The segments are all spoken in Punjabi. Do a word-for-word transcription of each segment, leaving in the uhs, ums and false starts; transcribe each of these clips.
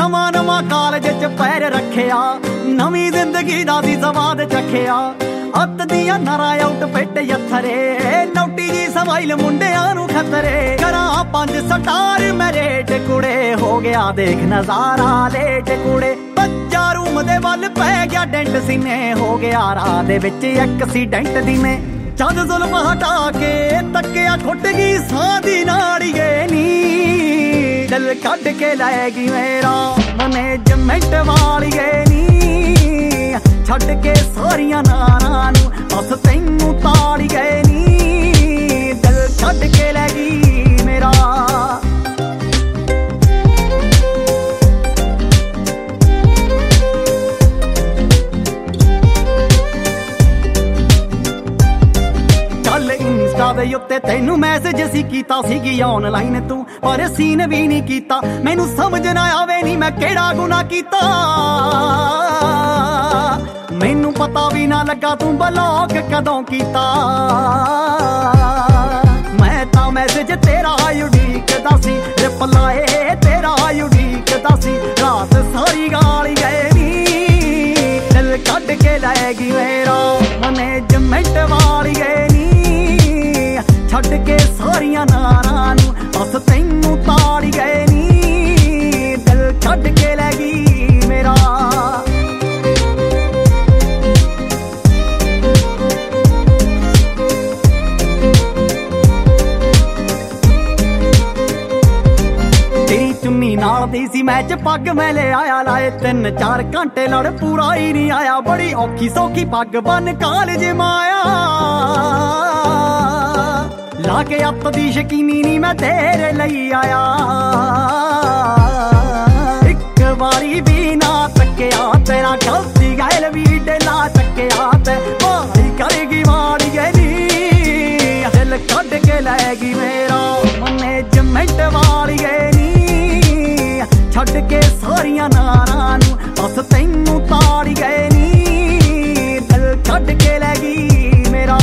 ਨਵਾਂ ਨਵਾਂ ਕਾਲਜ ਚ ਪੈਰ ਰੱਖਿਆ, ਨਵੀਂ ਜ਼ਿੰਦਗੀ ਦਾ ਸੀ ਸਵਾਦ ਚੱਖਿਆ। ਅੱਤ ਦੀਆਂ ਨਰਾਂ ਆਊਟਫਿੱਟ ਯੱਥਰੇ, ਨੌਟੀ ਜੀ ਸਮਾਈਲ ਮੁੰਡਿਆਂ ਨੂੰ ਖਤਰੇ। ਕਰਾਂ ਪੰਜ ਸਟਾਰ ਮੈਰੇਟ ਕੁੜੇ, ਹੋ ਗਿਆ ਦੇਖ ਨਜ਼ਾਰਾ ਲੇਟ ਕੁੜੇ। ਬੱਚਾ ਰੂਮ ਦੇ ਵੱਲ ਪੈ ਗਿਆ ਡੈਂਟ ਸੀਨੇ, ਹੋ ਗਿਆ ਰਾਹ ਦੇ ਵਿੱਚ ਐਕਸੀਡੈਂਟ ਦੀਨੇ। ਜਦ ਜ਼ੁਲਮ ਹਟਾ ਕੇ ਤੱਕਿਆ ਖੁੱਟ ਗਈ ਸਾਹ ਦੀ ਨਾੜੀਏ ਨੀ, ਦਿਲ ਕੱਢ ਕੇ ਲੈ ਗਈ ਮੇਰਾ ਮੈਨੇਜਮੈਂਟ ਵਾਲੀਏ ਨੀ। ਛੱਡ ਕੇ ਸਾਰੀਆਂ ਨਾਰਾਂ ਨੂੰ ਬਸ ਤੈਨੂੰ ਤਾੜੀ ਗਏ ਨੀ, ਦਿਲ ਛੱਡ ਕੇ ਲੈ ਗਈ ਮੇਰਾ। ਚੱਲ ਇੰਸਟਾ ਦੇ ਉੱਤੇ ਤੈਨੂੰ ਮੈਸੇਜ ਸੀ ਕੀਤਾ ਸੀਗੀ ਆਨਲਾਈਨ ਤੂੰ, ਪਰ ਸੀਨ ਵੀ ਨਹੀਂ ਕੀਤਾ। ਮੈਨੂੰ ਸਮਝ ਨਾ ਆਵੇ ਨੀ ਮੈਂ ਕਿਹੜਾ ਗੁਨਾਹ ਕੀਤਾ, ਮੈਨੂੰ ਪਤਾ ਵੀ ਨਾ ਲੱਗਾ ਤੂੰ ਬਲੌਕ ਕਦੋਂ ਕੀਤਾ। ਮੈਂ ਤਾਂ ਮੈਸੇਜ ਤੇਰਾ ਉਡੀਕਦਾ ਸੀ, ਰਿਪਲਾਏ ਤੇਰਾ ਉਡੀਕਦਾ ਸੀ। ਰਾਤ ਸਾਰੀ ਗਾਲੀ ਗਏ ਨੀ, ਦਿਲ ਕੱਢ ਕੇ ਲੈ ਗਈ ਮੇਰਾ ਮੈਨੇਜਮੈਂਟ ਵਾਲੀ ਗਏ ਨੀ। ਛੱਡ ਕੇ ਸਾਰੀਆਂ ਨਾਰਾਂ ਨੂੰ ਬਸ ਤੈਨੂੰ ਤਾੜੀ ਗਏ ਨੀ, ਦਿਲ ਛੱਡ ਕੇ ਲੈ ਗਈ ਮੇਰਾ। ਤੇਰੀ ਚੁੰਨੀ ਨਾਲ ਦੀ ਸੀ ਮੈਚ ਪੱਗ ਮੈਂ ਲੈ ਆਇਆ, ਲਾਏ ਤਿੰਨ ਚਾਰ ਘੰਟੇ ਲੜ ਪੂਰਾ ਹੀ ਨਹੀਂ ਆਇਆ। ਬੜੀ ਔਖੀ ਸੌਖੀ ਪੱਗ ਬੰਨ ਕਾਲਜ ਮਾਇਆ, ਲਾ ਕੇ ਅੱਤ ਦੀ ਸ਼ਕੀਨੀ ਨੀ ਮੈਂ ਤੇਰੇ ਲਈ ਆਇਆ। ਇੱਕ ਵਾਰੀ ਵੀ ਨਾ ਤੱਕਿਆ ਤੇਰਾ ਗਲਤੀ ਗਾਇਲ ਵੀ ਡੇਲਾ ਚੱਕਿਆ ਤੇ ਮਾਰੀ ਕਰੇਗੀ ਮਾੜੀ ਗਈ ਨੀ, ਦਿਲ ਕੱਢ ਕੇ ਲੈ ਗਈ ਮੇਰਾ ਮੈਨੇਜਮੈਂਟ ਵਾਲੀ ਗਈ ਨੀ। ਛੱਡ ਕੇ ਸਾਰੀਆਂ ਨਾਰਾਂ ਨੂੰ ਬਸ ਤੈਨੂੰ ਤਾੜੀ ਗਏ ਨੀ, ਦਿਲ ਛੱਡ ਕੇ ਲੈ ਗਈ ਮੇਰਾ।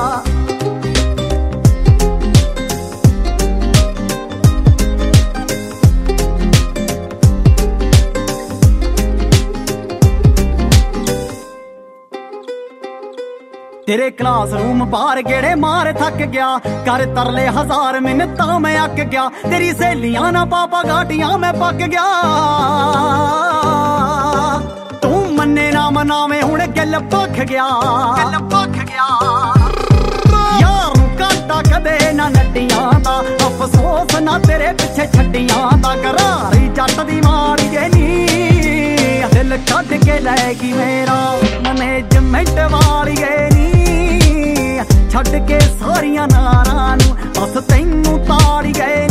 ਤੇਰੇ ਕਲਾਸਰੂਮ ਬਾਹਰ ਗੇੜੇ ਮਾਰ ਥੱਕ ਗਿਆ, ਕਰ ਤਰਲੇ ਹਜ਼ਾਰ ਮਿੰਨਤਾਂ ਮੈਂ ਅੱਕ ਗਿਆ। ਤੇਰੀ ਸਹੇਲੀਆਂ ਨਾ ਪਾਪਾ ਗਾਟੀਆਂ ਮੈਂ ਪੱਕ ਗਿਆ, ਤੂੰ ਮੰਨੇ ਨਾ ਮਨਾਵੇਂ ਹੁਣ ਗਿੱਲ ਭੱਖ ਗਿਆ। ਗਿੱਲ ਭੱਖ ਗਿਆ ਯਾਰ ਨੂੰ ਕਾਟਾ ਕਦੇ ਨਾ ਨੱਡੀਆਂ ਦਾ, ਅਫਸੋਸ ਨਾ ਤੇਰੇ ਪਿੱਛੇ ਛੱਡੀਆਂ ਦਾ। ਘਰਾਰੀ ਜੱਟ ਦੀ ਮਾੜੀ ਗਏ ਨੀ, ਦਿਲ ਕੱਢ ਕੇ ਲੈ ਗਈ ਮੇਰਾ ਮੈਨੇਜਮੈਂਟ ਵਾਲੀ ਗਏ ਨੀ। ਛੱਡ ਕੇ ਸਾਰੀਆਂ ਨਾਰਾਂ ਨੂੰ ਬਸ ਤੈਨੂੰ ਤਾੜੀ ਗਏ